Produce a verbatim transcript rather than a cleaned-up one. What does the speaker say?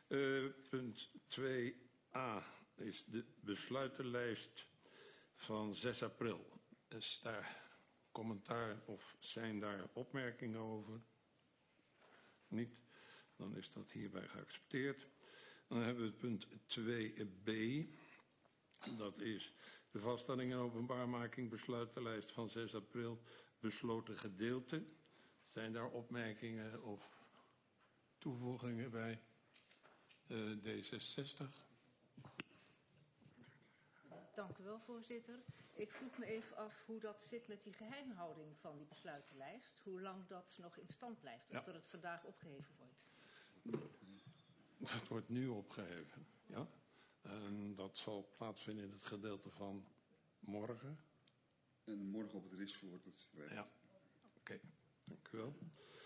Uh, punt twee a is de besluitenlijst van zes april. Is daar commentaar of zijn daar opmerkingen over? Niet. Dan is dat hierbij geaccepteerd. Dan hebben we het punt twee b. Dat is de vaststelling en openbaarmaking besluitenlijst van zes april besloten gedeelte. Zijn daar opmerkingen of toevoegingen bij uh, D zesenzestig? Dank u wel, voorzitter. Ik vroeg me even af hoe dat zit met die geheimhouding van die besluitenlijst. Hoe lang dat nog in stand blijft, of ja. dat het vandaag opgeheven wordt. Dat wordt nu opgeheven, ja. En dat zal plaatsvinden in het gedeelte van morgen. En morgen op het R I S-woord. Ja, oké. Okay. Dank u wel.